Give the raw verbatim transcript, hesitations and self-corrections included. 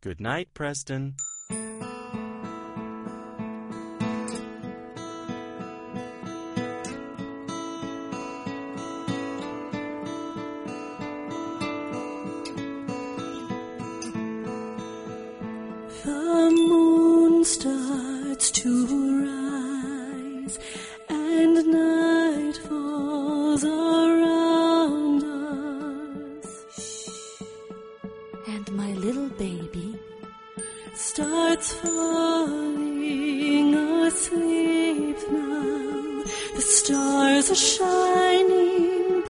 Good night, Preston. The moon starts to rise, and night falls around us. And my little baby starts falling asleep now. The stars are shining